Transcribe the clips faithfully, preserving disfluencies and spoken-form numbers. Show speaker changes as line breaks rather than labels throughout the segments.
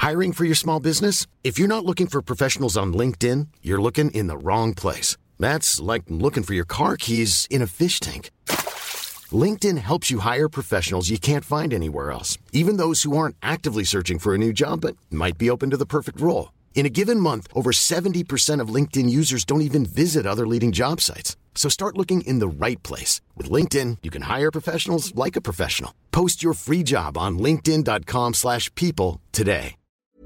Hiring for your small business? If you're not looking for professionals on LinkedIn, you're looking in the wrong place. That's like looking for your car keys in a fish tank. LinkedIn helps you hire professionals you can't find anywhere else, even those who aren't actively searching for a new job but might be open to the perfect role. In a given month, over seventy percent of LinkedIn users don't even visit other leading job sites. So start looking in the right place. With LinkedIn, you can hire professionals like a professional. Post your free job on linkedin.com slash people today.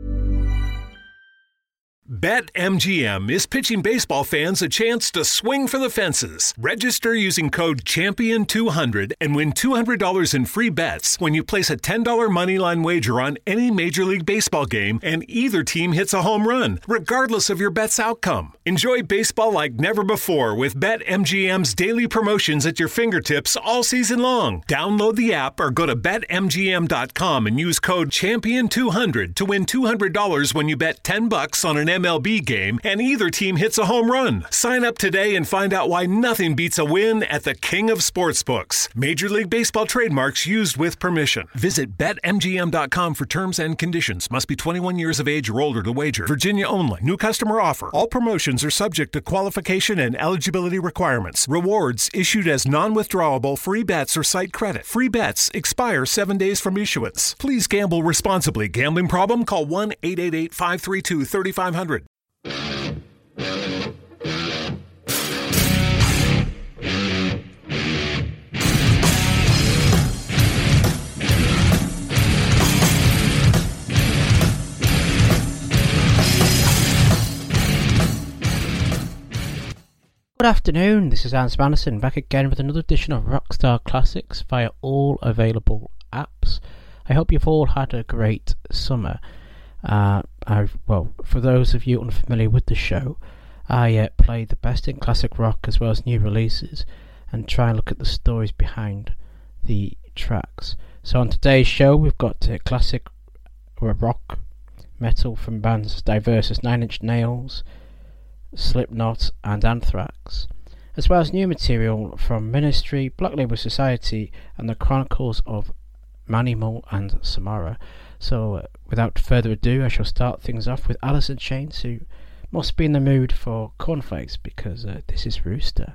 BetMGM is pitching baseball fans a chance to swing for the fences. Register using code champion two hundred and win two hundred dollars in free bets when you place a ten dollars moneyline wager on any Major League Baseball game and either team hits a home run, regardless of your bet's outcome. Enjoy baseball like never before with BetMGM's daily promotions at your fingertips all season long. Download the app or go to bet M G M dot com and use code champion two hundred to win two hundred dollars when you bet ten bucks on an M L B game and either team hits a home run. Sign up today and find out why nothing beats a win at the King of Sportsbooks. Major League Baseball trademarks used with permission. Visit bet M G M dot com for terms and conditions. Must be twenty-one years of age or older to wager. Virginia only. New customer offer. All promotions are subject to qualification and eligibility requirements. Rewards issued as non-withdrawable free bets or site credit. Free bets expire seven days from issuance. Please gamble responsibly. Gambling problem? Call one eight eight eight, five three two, three five zero zero.
Good afternoon, this is Hans Madison back again with another edition of Rockstar Classics via all available apps. I hope you've all had a great summer. Uh, I well, for those of you unfamiliar with the show, I uh, play the best in classic rock as well as new releases and try and look at the stories behind the tracks. So on today's show we've got uh, classic rock metal from bands as diverse as Nine Inch Nails, Slipknot and Anthrax, as well as new material from Ministry, Black Label Society and the Chronicles of Manimal and Samara. So uh, without further ado, I shall start things off with Alice in Chains, who must be in the mood for cornflakes because uh, this is Rooster.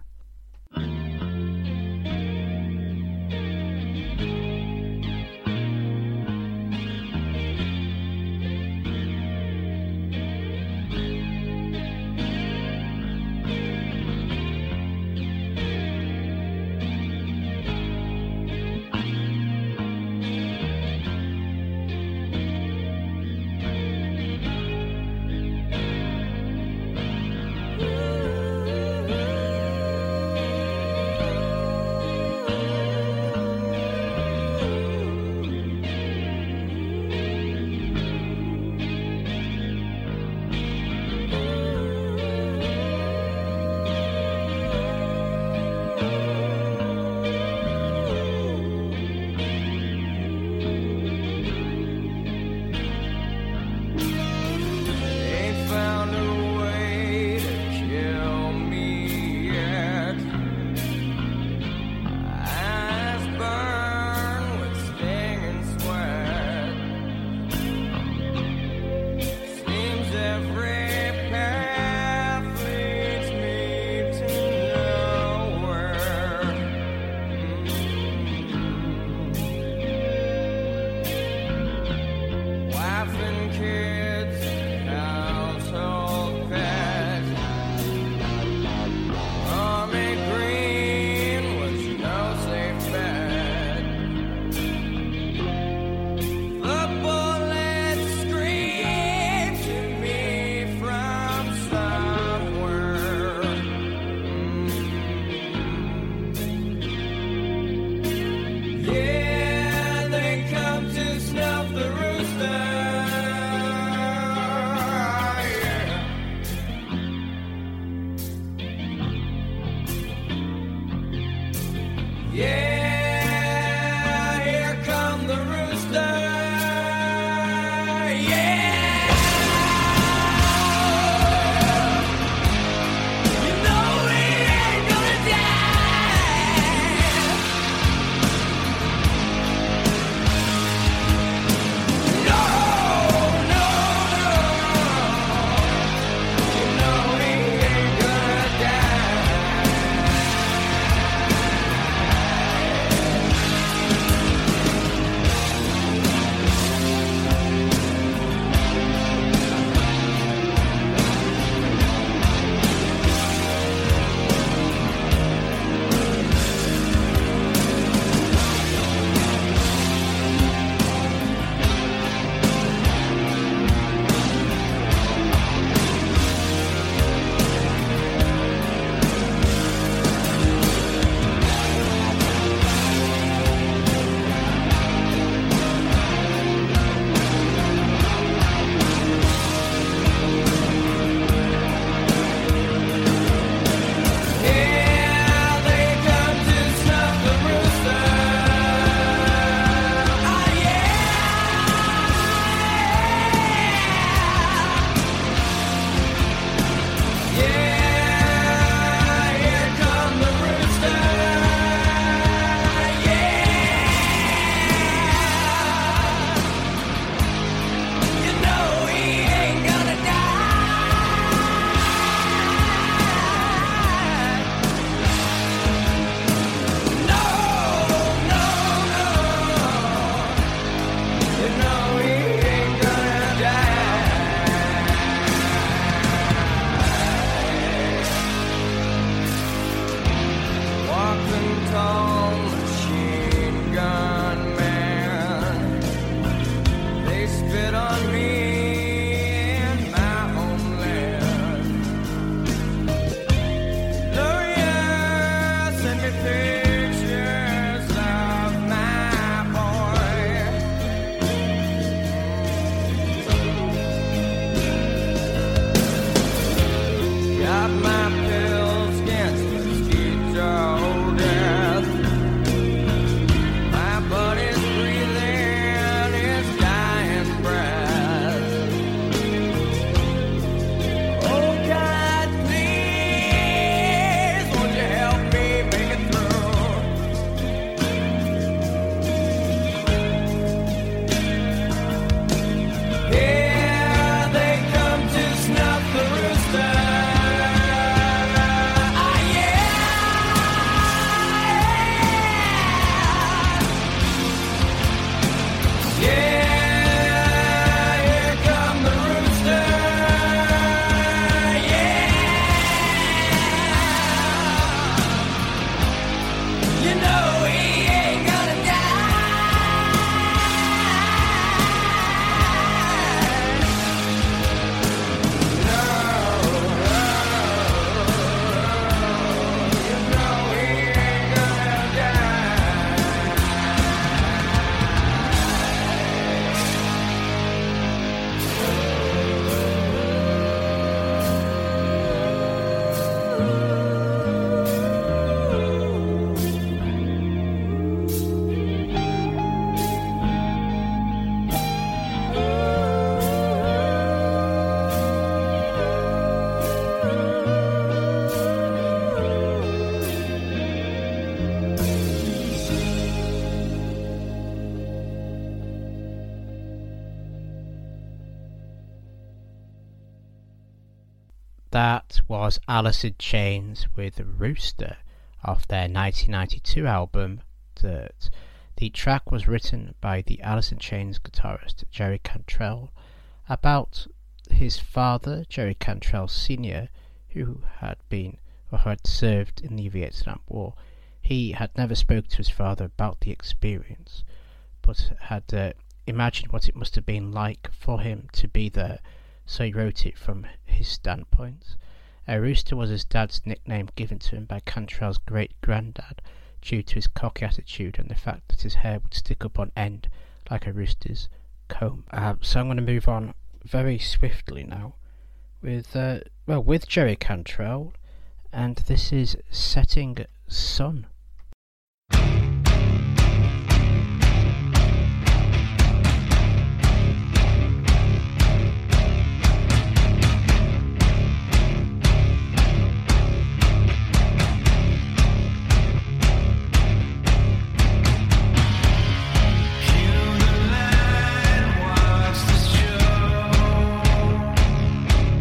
that was Alice in Chains with Rooster off their nineteen ninety-two album Dirt. The track was written by the Alice in Chains guitarist Jerry Cantrell about his father, Jerry Cantrell Senior, who had been or had served in the Vietnam War. He had never spoken to his father about the experience, but had uh, imagined what it must have been like for him to be there, so he wrote it from his standpoint. A rooster was his dad's nickname given to him by Cantrell's great-granddad due to his cocky attitude and the fact that his hair would stick up on end like a rooster's comb. Uh, so I'm going to move on very swiftly now with, uh, well, with Jerry Cantrell, and this is Setting Sun.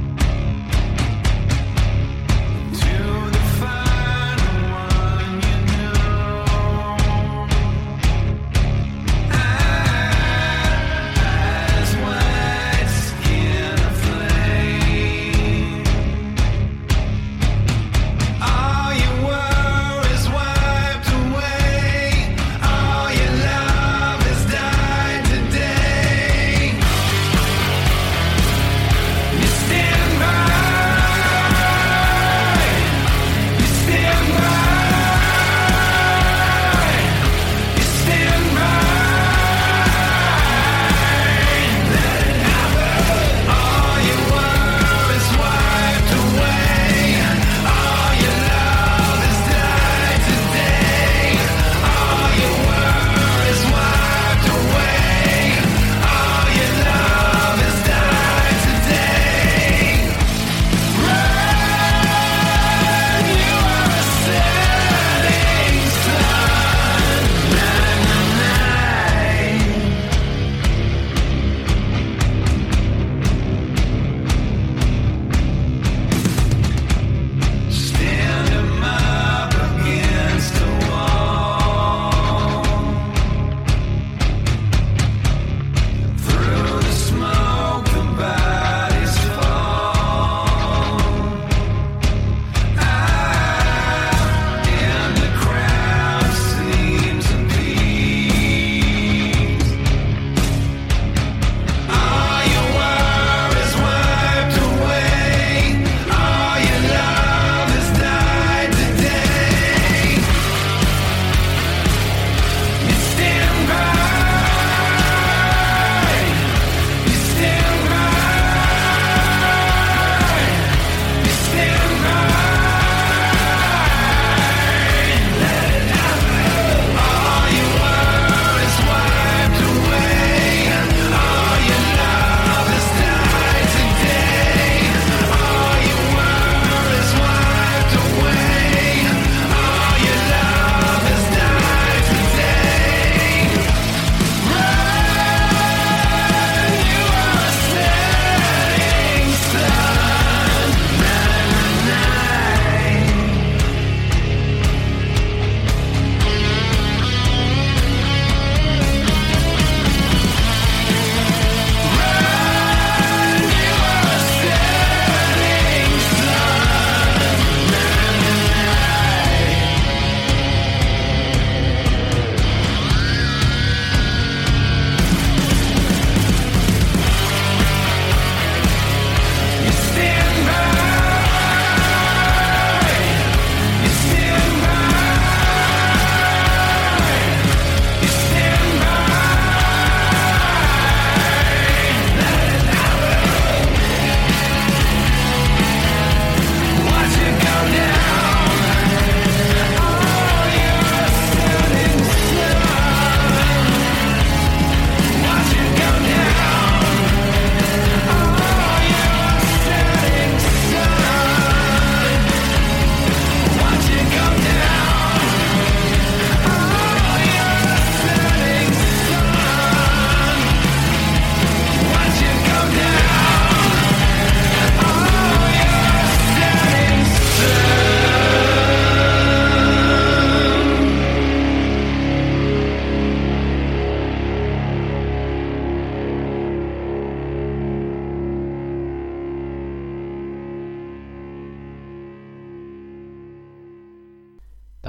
To the final one, you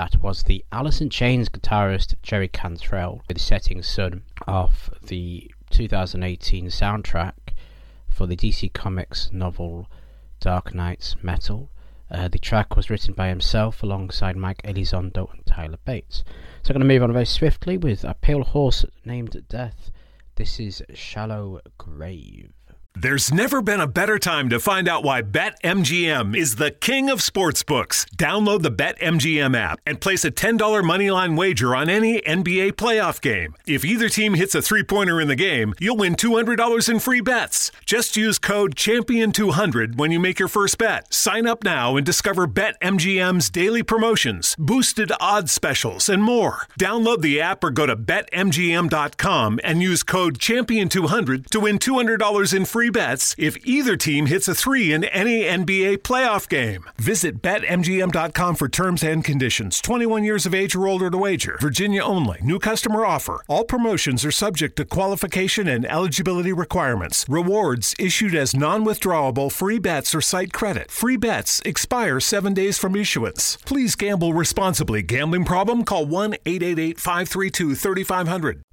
That was the Alice in Chains guitarist Jerry Cantrell with the setting sun off the two thousand eighteen soundtrack for the D C Comics novel Dark Knight's Metal. Uh, the track was written by himself alongside Mike Elizondo and Tyler Bates. So I'm going to move on very swiftly with A Pale Horse Named Death. This is Shallow Grave.
There's never been a better time to find out why BetMGM is the king of sportsbooks. Download the BetMGM app and place a ten dollars moneyline wager on any N B A playoff game. If either team hits a three-pointer in the game, you'll win two hundred dollars in free bets. Just use code champion two hundred when you make your first bet. Sign up now and discover BetMGM's daily promotions, boosted odds specials, and more. Download the app or go to bet M G M dot com and use code champion two hundred to win two hundred dollars in free bets if either team hits a three in any N B A playoff game. Visit bet M G M dot com for terms and conditions. twenty-one years of age or older to wager. Virginia only. New customer offer. All promotions are subject to qualification and eligibility requirements. Rewards issued as non-withdrawable free bets or site credit. Free bets expire seven days from issuance. Please gamble responsibly. Gambling problem? Call one eight eight eight, five three two, three five zero zero.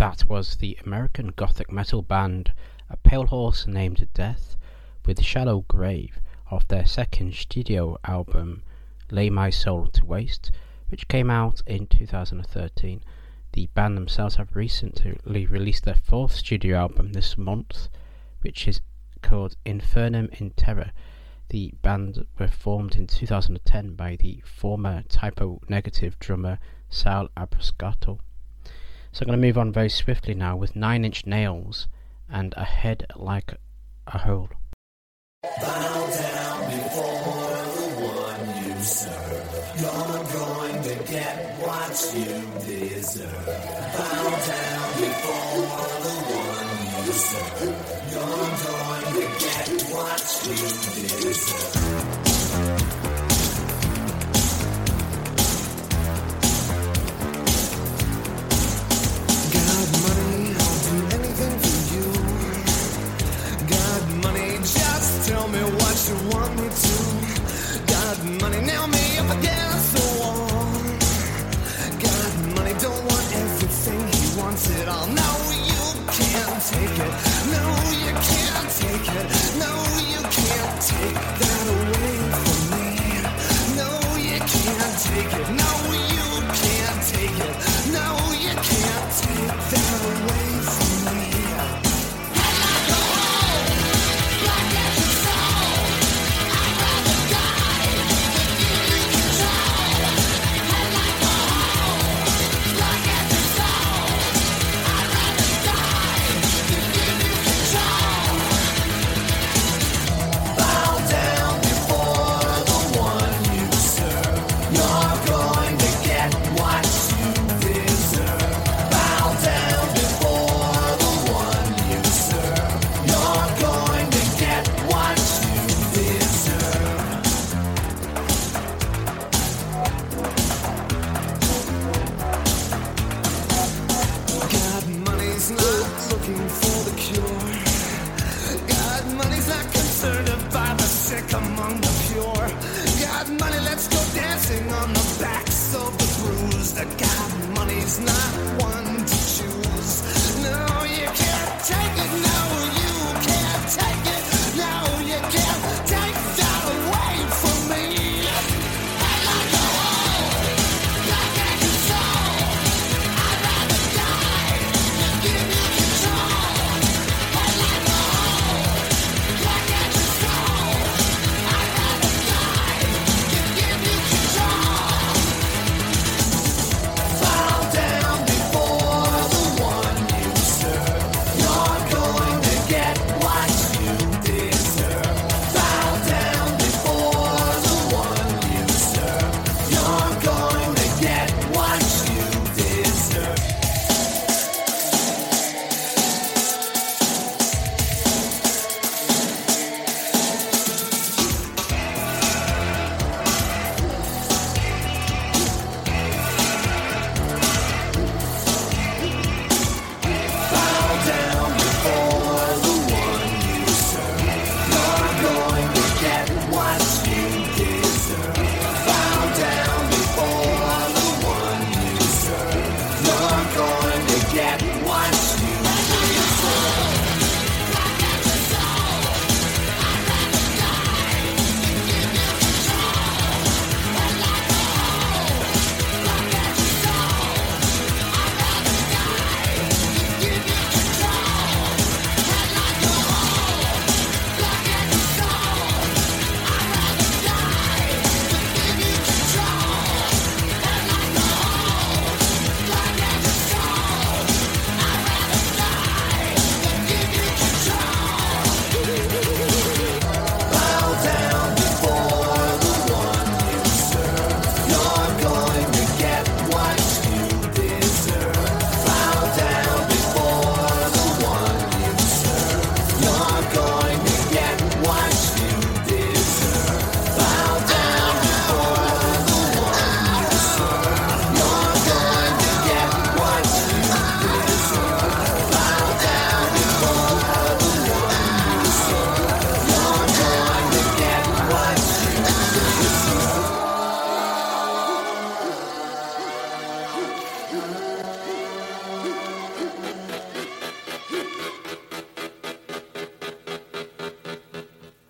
that was the American gothic metal band A Pale Horse Named Death with Shallow Grave off their second studio album Lay My Soul to Waste, which came out in two thousand thirteen. The band themselves have recently released their fourth studio album this month, which is called Infernum in Terror. The band were formed in two thousand ten by the former Typo Negative drummer Sal Abrascato. So I'm going to move on very swiftly now with Nine Inch Nails and A Head Like a Hole.
Bow down before the one you serve. You're going to get what you deserve. Bow down before the one you serve. You're going to get what you deserve. Tell me what you want me to. Got money, nail me up against the wall. Got money, don't want everything, he wants it all. No, you can't take it. No, you can't take it. No, you can't take that away from me. No, you can't take it. No, you can't take it. No, you can't take that away from me.
I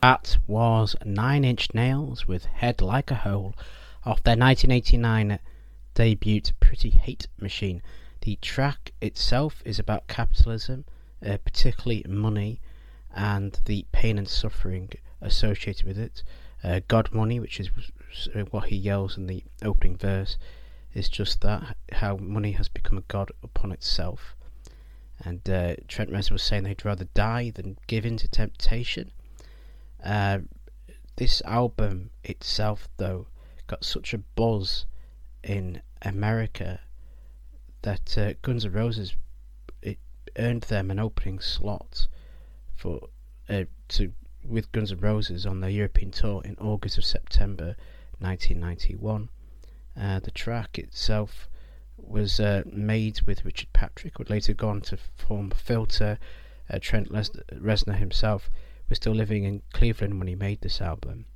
That was Nine Inch Nails with Head Like a Hole off their nineteen eighty-nine debut Pretty Hate Machine. The track itself is about capitalism, uh, particularly money, and the pain and suffering associated with it. Uh, God Money, which is what he yells in the opening verse, is just that, how money has become a god upon itself. And uh, Trent Reznor was saying he'd rather die than give in to temptation. Uh, this album itself, though, got such a buzz in America that uh, Guns N' Roses, it earned them an opening slot for uh, to with Guns N' Roses on their European tour in August of September nineteen ninety-one. Uh, the track itself was uh, made with Richard Patrick, would later go on to form Filter. Uh, Trent Les- Reznor himself was still living in Cleveland when he made this album.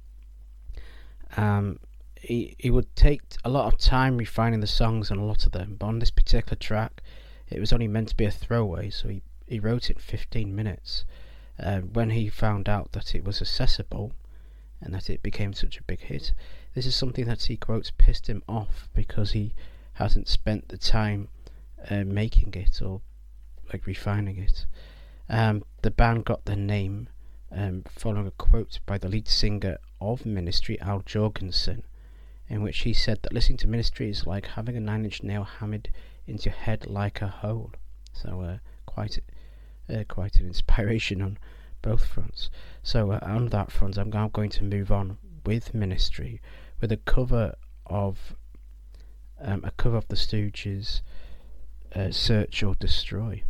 Um, he, he would take a lot of time refining the songs on a lot of them, but on this particular track it was only meant to be a throwaway, so he, he wrote it in fifteen minutes. Uh, when he found out that it was accessible and that it became such a big hit, this is something that he quotes pissed him off because he hasn't spent the time uh, making it or like refining it. Um, the band got their name um, following a quote by the lead singer of Ministry, Al Jorgensen, in which he said that listening to Ministry is like having a nine-inch nail hammered into your head like a hole. So uh, quite uh, quite an inspiration on both fronts. So uh, on that front, I'm now going to move on with Ministry with a cover of um, a cover of the Stooges' uh, Search or Destroy.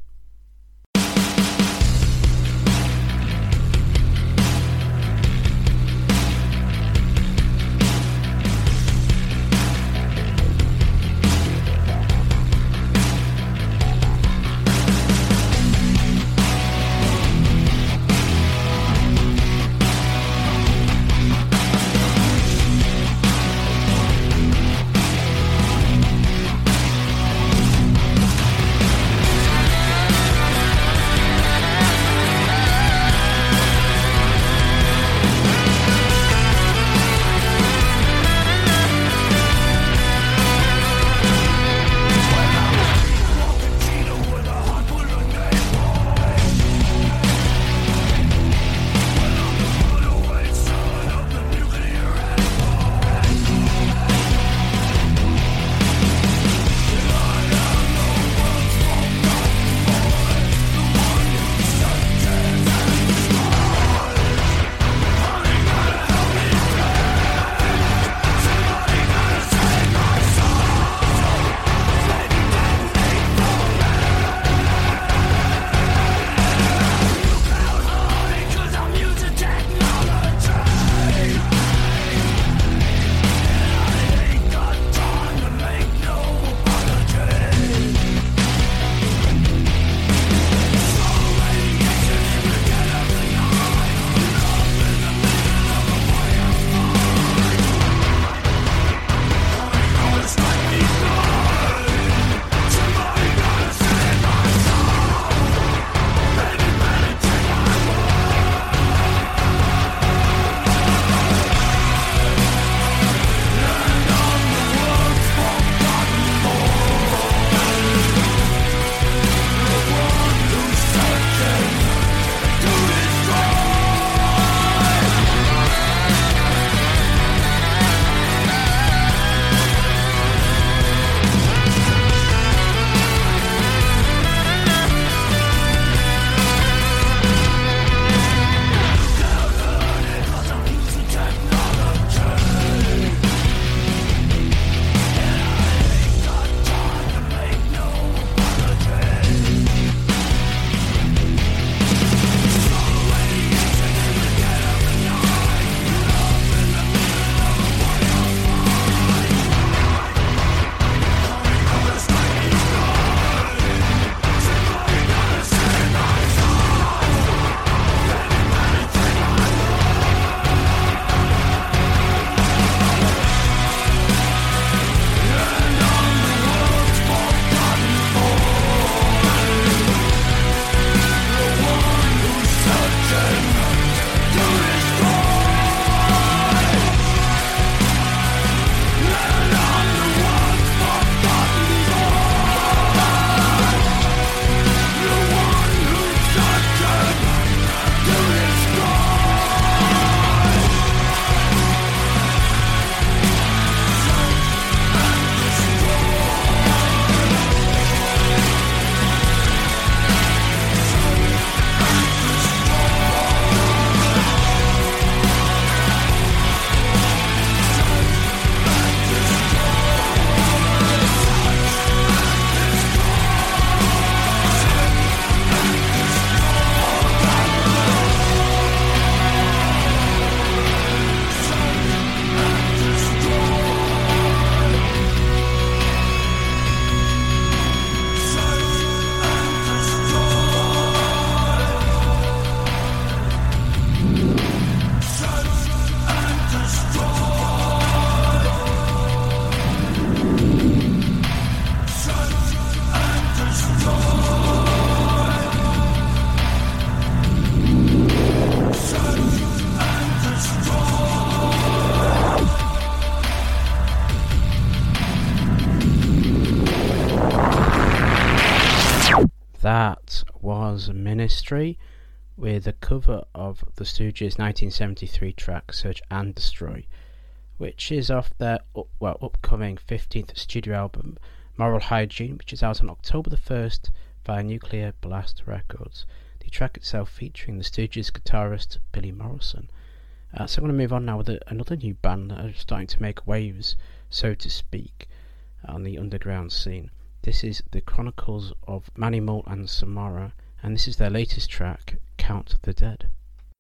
To destroy
was Ministry with a cover of the Stooges' nineteen seventy-three track Search and Destroy, which is off their up, well upcoming fifteenth studio album Moral Hygiene, which is out on October the first via Nuclear Blast Records. The track itself featuring the Stooges guitarist Billy Morrison. Uh, so I'm going to move on now with a, another new band that are starting to make waves, so to speak, on the underground scene. This is the Chronicles of Manimal and Samara, and this is their latest track, Count the Dead.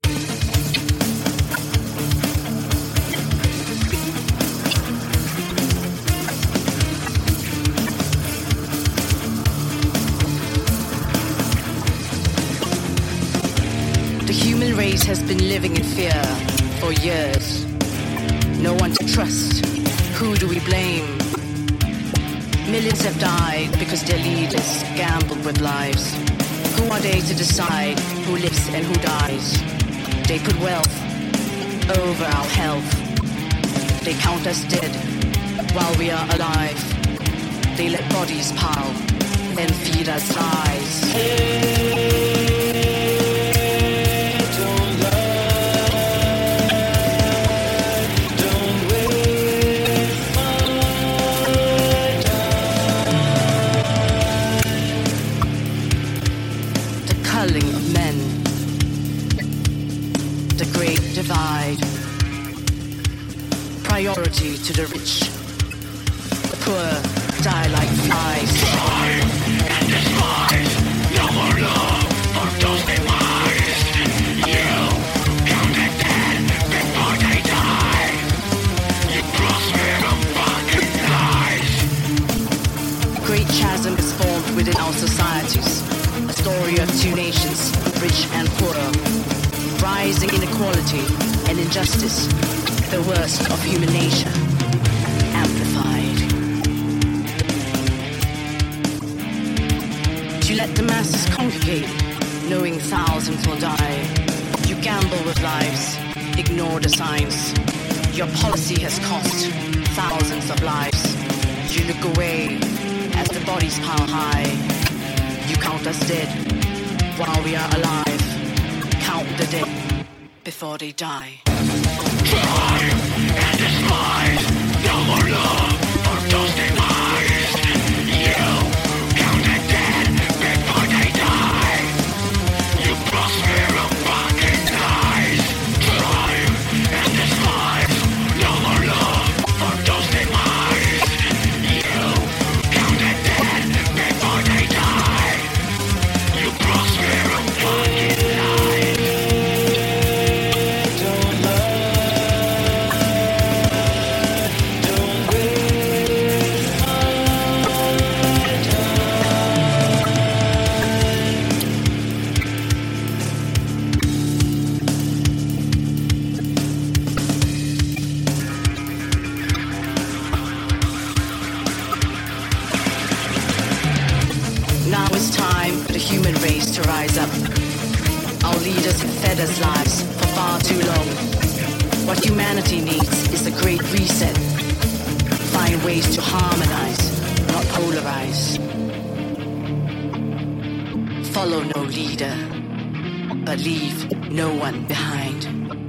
The human race has been living in fear for years. No one to trust. Who do we blame? Millions have died because their leaders gambled with lives. Who are they to decide who lives and who dies? They put wealth over our health. They count us dead while we are alive. They let bodies pile, then feed us lies. Divide. Priority to the rich. The poor die like flies.
Time and despise. No more love for those demised. You count the dead before they die. You crossfire of fucking lies.
Great chasm is formed within our societies. A story of two nations, rich and poor. Rising inequality and injustice, the worst of human nature, amplified. You let the masses congregate, knowing thousands will die. You gamble with lives, ignore the signs. Your policy has cost thousands of lives. You look away as the bodies pile high. You count us dead while we are alive. Count the dead before they die.
Time and despise. No more love for those demised. You count the dead before they die. You prosper of fucking lies. Time and despise. No more love for those demised. You count the dead before they die. You prosper of fucking lies.
To rise up. Our leaders have fed us lies for far too long. What humanity needs is a great reset. Find ways to harmonize, not polarize. Follow no leader, but leave no one behind.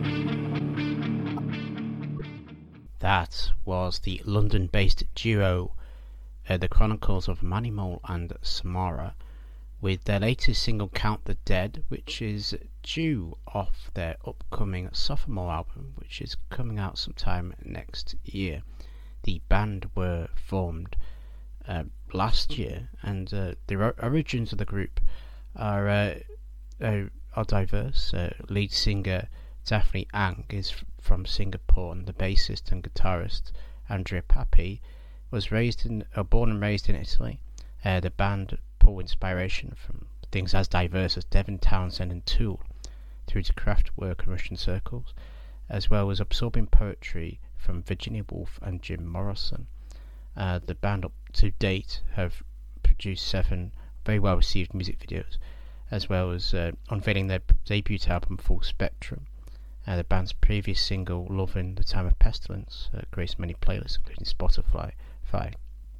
That was the London-based duo, uh, the Chronicles of Manimal and Samara, with their latest single Count the Dead, which is due off their upcoming sophomore album, which is coming out sometime next year. The band were formed uh, last year, and uh, the origins of the group are uh, uh, are diverse. Uh, lead singer Daphne Ang is f- from Singapore, and the bassist and guitarist Andrea Papi was raised in, uh, born and raised in Italy. Uh, the band pull inspiration from things as diverse as Devin Townsend and Tool, through to Kraftwerk and Russian circles, as well as absorbing poetry from Virginia Woolf and Jim Morrison. Uh, the band up to date have produced seven very well received music videos, as well as uh, unveiling their debut album Full Spectrum. Uh, the band's previous single Love in the Time of Pestilence uh, graced many playlists, including Spotify.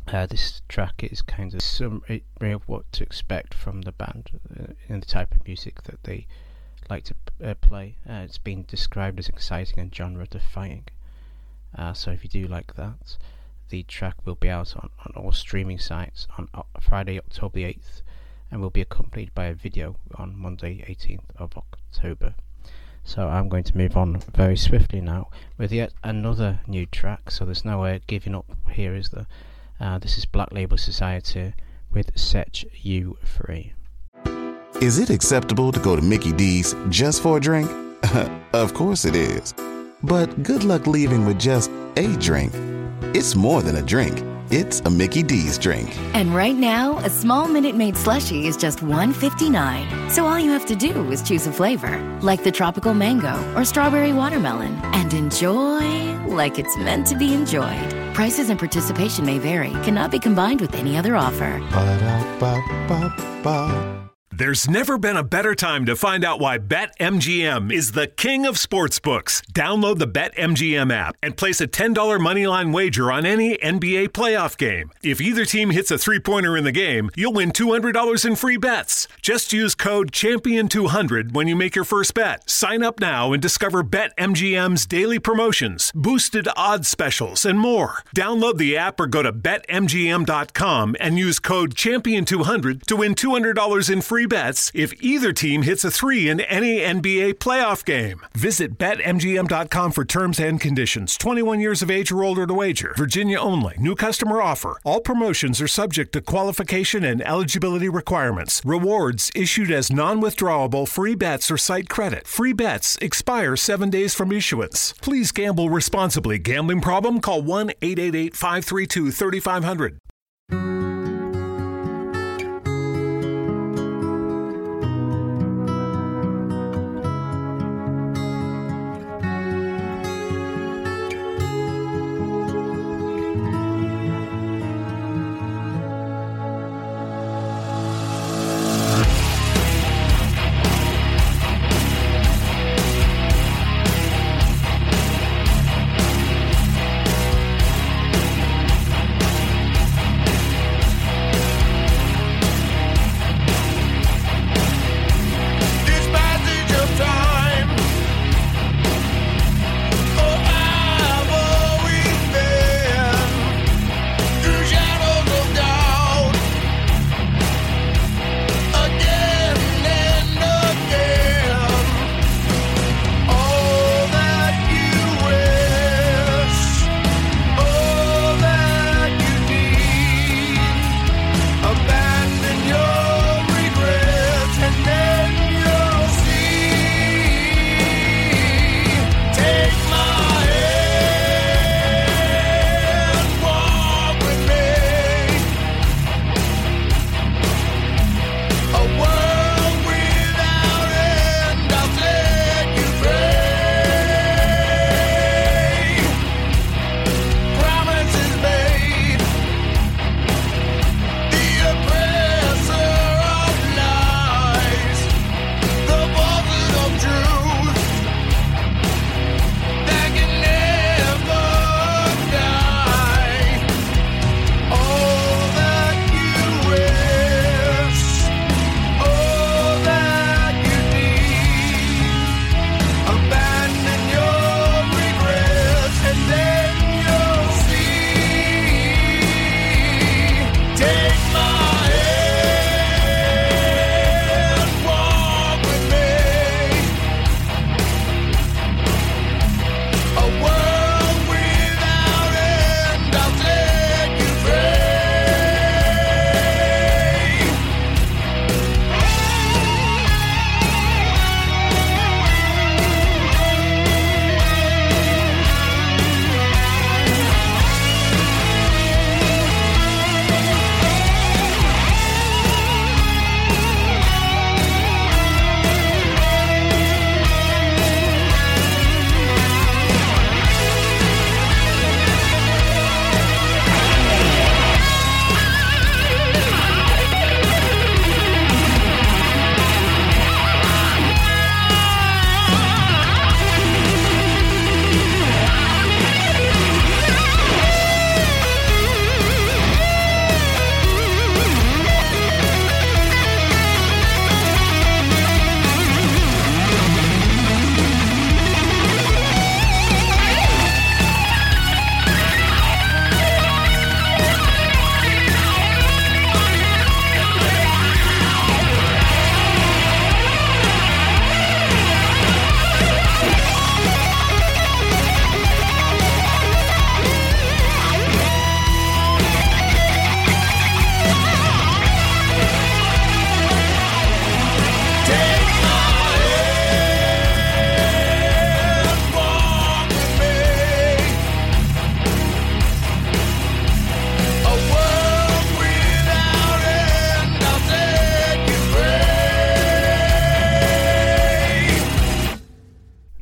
Uh, this track is kind of summary of what to expect from the band uh, and the type of music that they like to uh, play. Uh, it's been described as exciting and genre-defying. Uh, so if you do like that, the track will be out on, on all streaming sites on uh, Friday, October the eighth, and will be accompanied by a video on Monday, eighteenth of October. So I'm going to move on very swiftly now with yet another new track. So there's no uh, giving up here, is there? Uh, this is Black Label Society with Set You Free.
Is it acceptable to go to Mickey D's just for a drink? Of course it is. But good luck leaving with just a drink. It's more than a drink. It's a Mickey D's drink.
And right now, a small Minute Maid slushie is just one dollar and fifty-nine cents. So all you have to do is choose a flavor, like the tropical mango or strawberry watermelon, and enjoy like it's meant to be enjoyed. Prices and participation may vary. Cannot be combined with any other offer.
Ba-da-ba-ba-ba.
There's never been a better time to find out why BetMGM is the king of sportsbooks. Download the BetMGM app and place a ten dollars moneyline wager on any N B A playoff game. If either team hits a three-pointer in the game, you'll win two hundred dollars in free bets. Just use code champion two hundred when you make your first bet. Sign up now and discover BetMGM's daily promotions, boosted odds specials, and more. Download the app or go to bet M G M dot com and use code champion two hundred to win two hundred dollars in free bets if either team hits a three in any N B A playoff game. Visit bet M G M dot com for terms and conditions. twenty-one years of age or older to wager. Virginia only. New customer offer. All promotions are subject to qualification and eligibility requirements. Rewards issued as non-withdrawable free bets or site credit. Free bets expire seven days from issuance. Please gamble responsibly. Gambling problem? Call one eight eight eight, five three two, three five zero zero.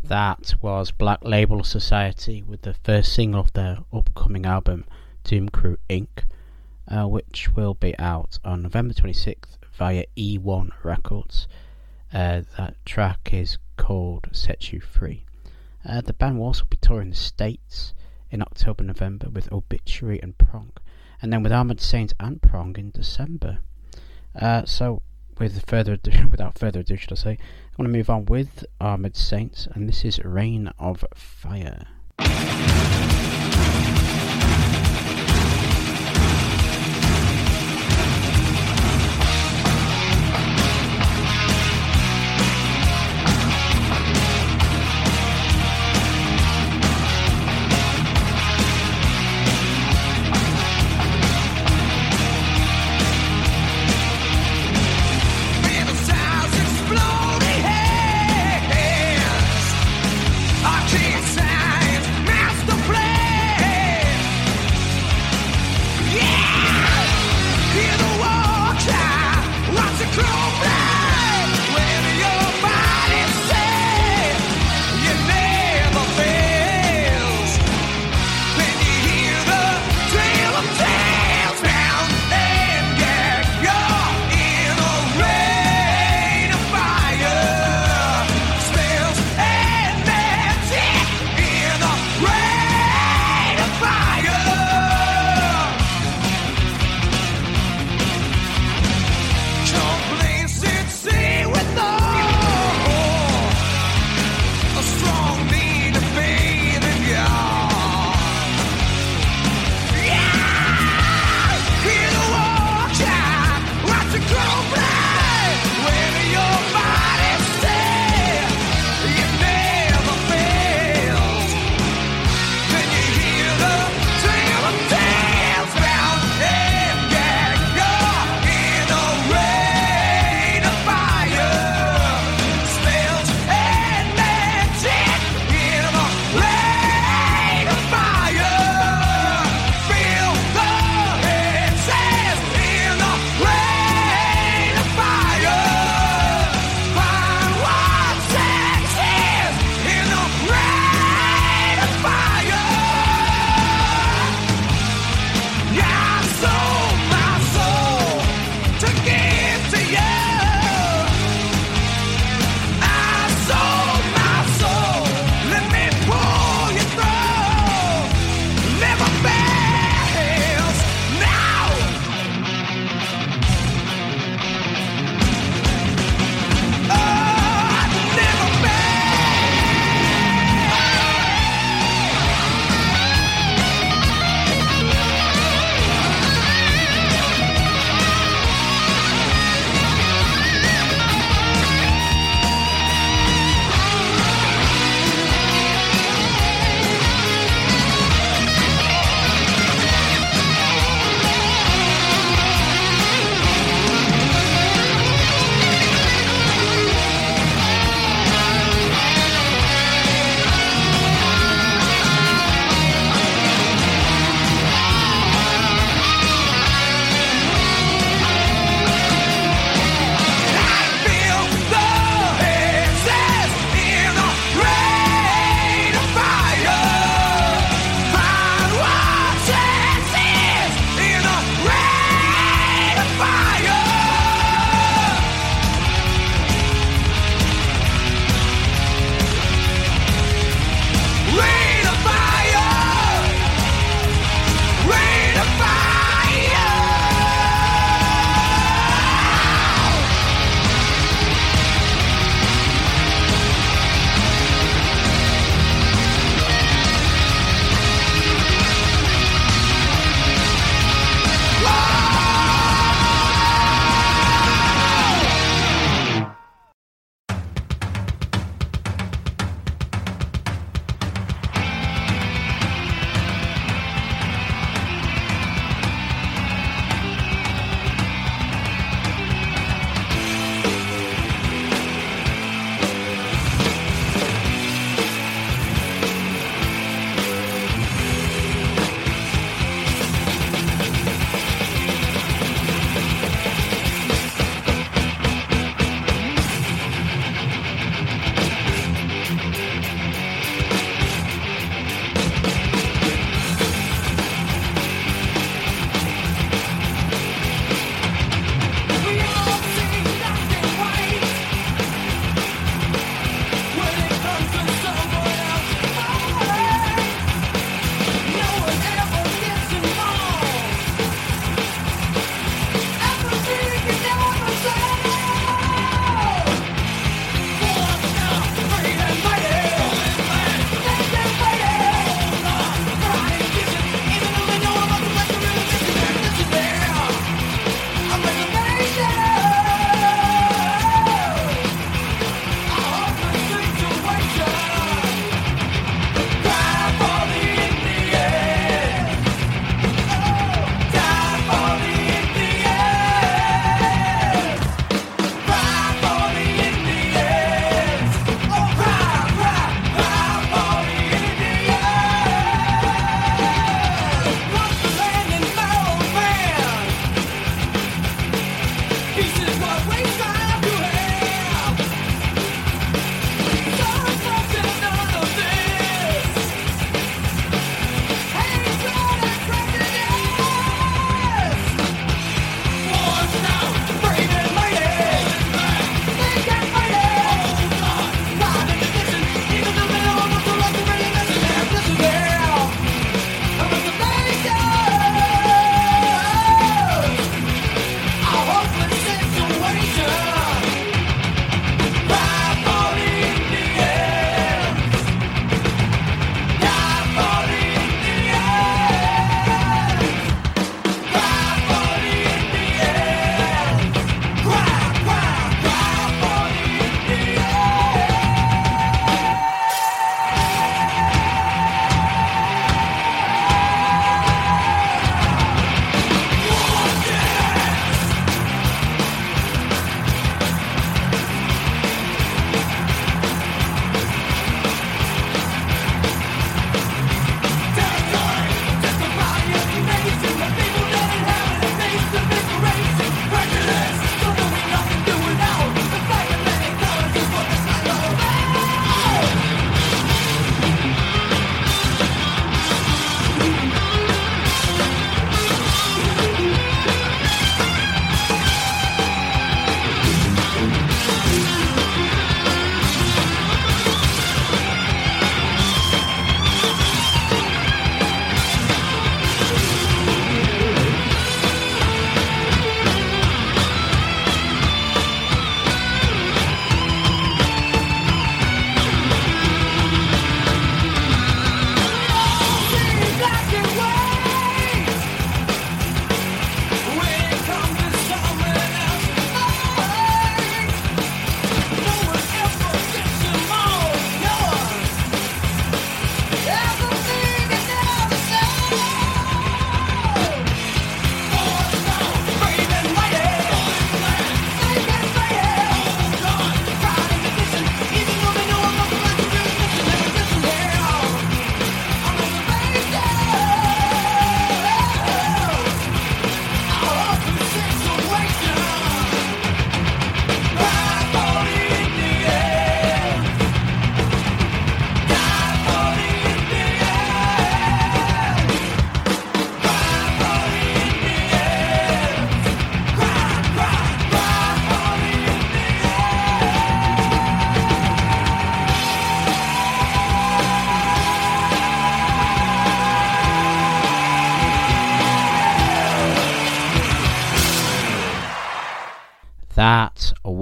That was Black Label Society with the first single of their upcoming album, Doom Crew Incorporated, uh, which will be out on November twenty-sixth via E one Records. Uh, that track is called Set You Free. Uh, the band will also be touring the States in October, November with Obituary and Prong, and then with Armored Saints and Prong in December. Uh, so, with further ado, without further ado, should I say, I want to move on with Armored Saints, and this is Reign of Fire.
I can't sign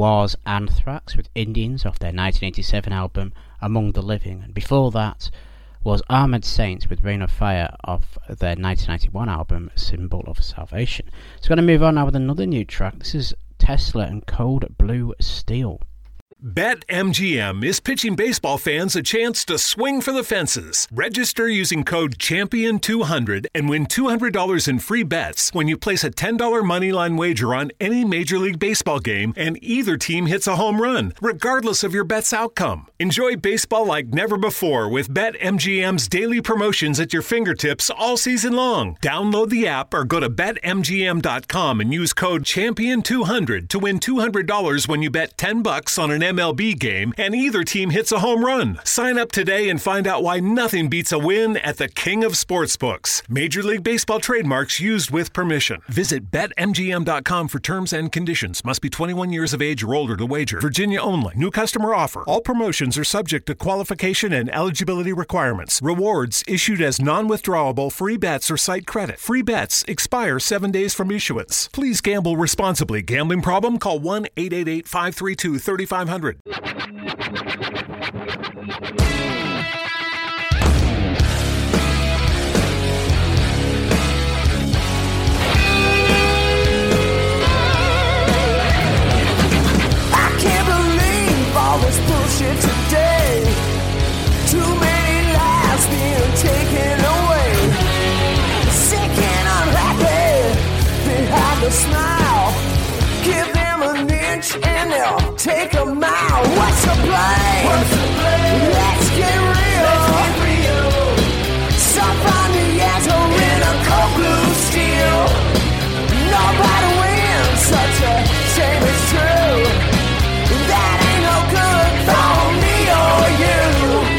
was Anthrax with Indians off their nineteen eighty-seven album Among the Living, and before that was Armored Saints with Rain of Fire off their nineteen ninety-one album Symbol of Salvation. So we're going to move on now with another new track. This is Tesla and Cold Blue Steel.
BetMGM is pitching baseball fans a chance to swing for the fences. Register using code champion two hundred and win two hundred dollars in free bets when you place a ten dollars moneyline wager on any Major League Baseball game and either team hits a home run, regardless of your bet's outcome. Enjoy baseball like never before with BetMGM's daily promotions at your fingertips all season long. Download the app or go to bet M G M dot com and use code champion two hundred to win two hundred dollars when you bet ten bucks on an M L B game and either team hits a home run. Sign up today and find out why nothing beats a win at the King of Sportsbooks. Major League Baseball trademarks used with permission. Visit bet M G M dot com for terms and conditions. Must be twenty-one years of age or older to wager. Virginia only. New customer offer. All promotions are subject to qualification and eligibility requirements. Rewards issued as non-withdrawable free bets or site credit. Free bets expire seven days from issuance. Please gamble responsibly. Gambling problem? Call one eight eight eight, five three two, three five zero zero.
I can't believe all this bullshit today. Too many lives being taken away. Sick and unhappy behind the smile. Give them an inch and they'll take a mile. What's the blame? What's the blame? Let's get real. Let's get real. Some find the answer in a cold blue steel. Nobody wins, such a shame it's true. That ain't no good for me or you.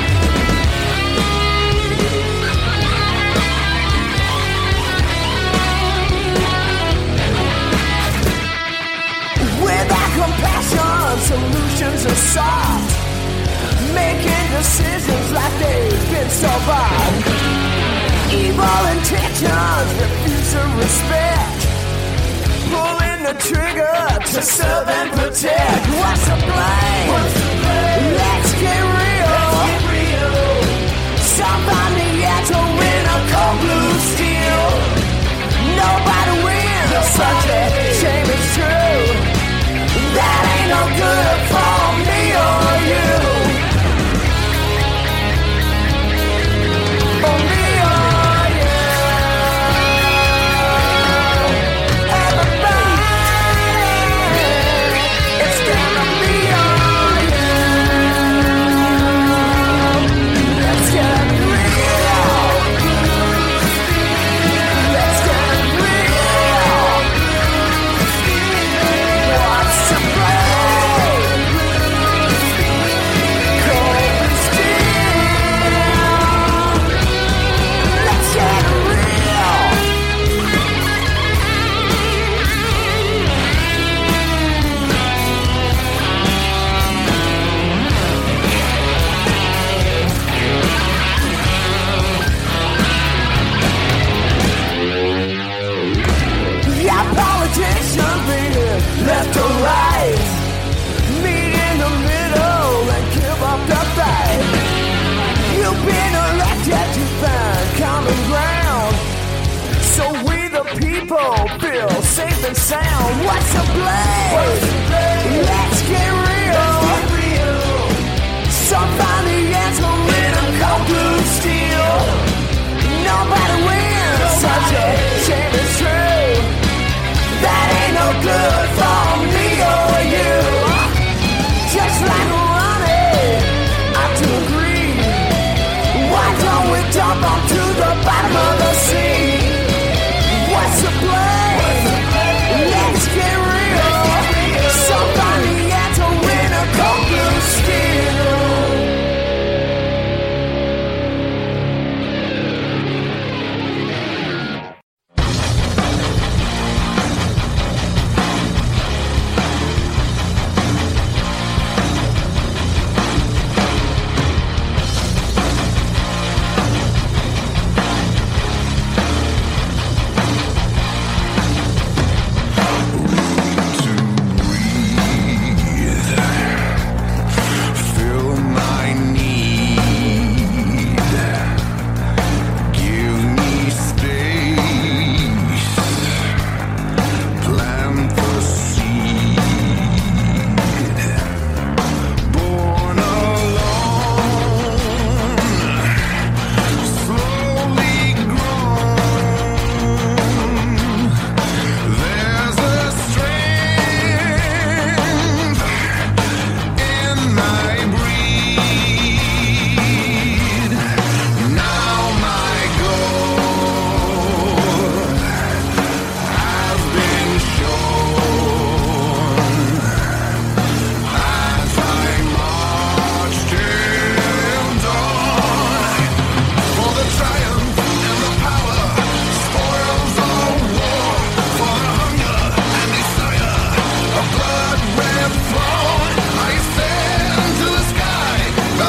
Without compassion, solutions are sought. Making decisions like they've been so bad. Evil intentions refuse to respect. Pulling the trigger to serve and protect. What's the blame? What's the blame? Let's get real. Let's get real. Some find the answer in a cold blue steel. Nobody wins, such a shame it's true. That ain't no good for me or you. For me or you. Everybody, it's gonna be on you. Let's get real. Let's get real. What's the blame? Cold steel. Let's get real. Yeah, politicians being left or right. Meet in the middle and give up the fight. You've been elected to find common ground, so we the people feel safe and sound. What's the blame? Let's get real. Some find the answer in a cold blue steel. Nobody wins, such a shame it's true. That ain't no good for me or you. Just like Ronnie, I do agree. Why don't we dump onto the bottom of the sea? What's the blame? Let's get real. Somebody answer in a cold blue steel.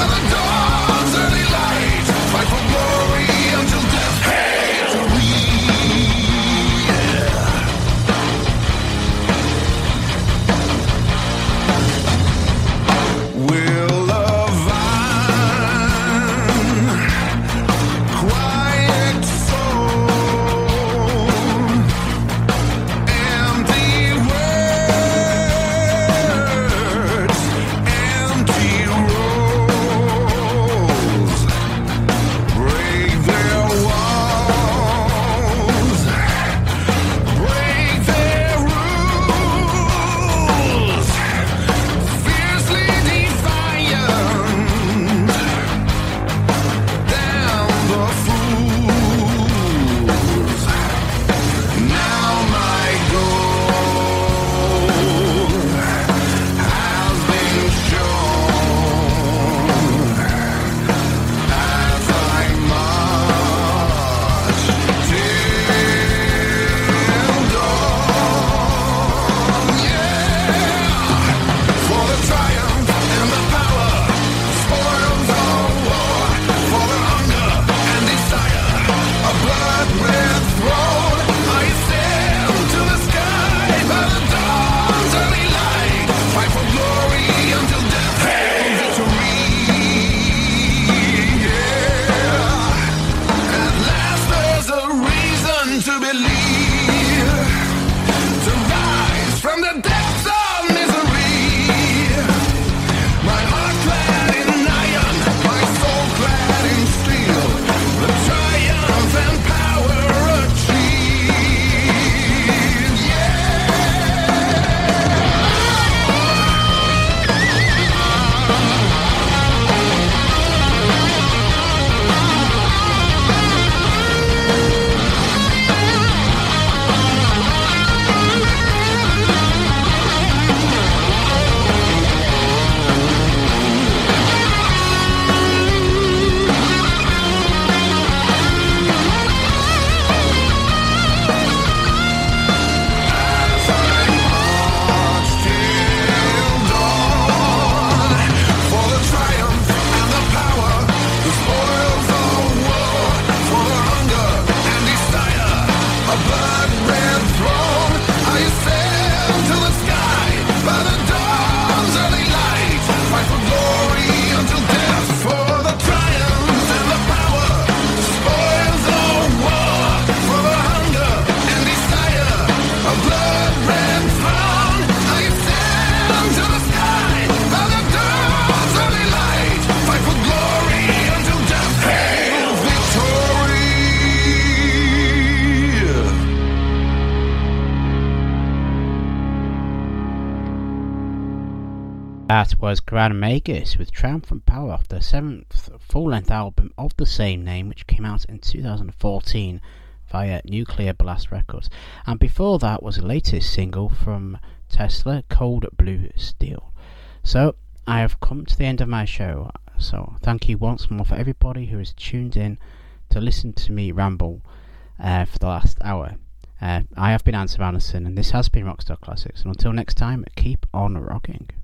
That was Grand Magus with Triumphant Power off their seventh full-length album of the same name, which came out in two thousand fourteen via Nuclear Blast Records. And before that was the latest single from Tesla, Cold Blue Steel. So I have come to the end of my show, so thank you once more for everybody who has tuned in to listen to me ramble uh, for the last hour. Uh, I have been Anson Anderson, and this has been Rockstar Classics, and until next time, keep on rocking.